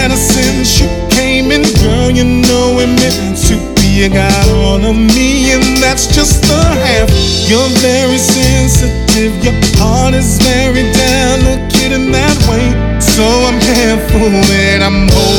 better since you came in, girl. You know it meant to be. You got all of me, and that's just the half. You're very sensitive, your heart is very delicate in that way. So I'm careful when I'm holding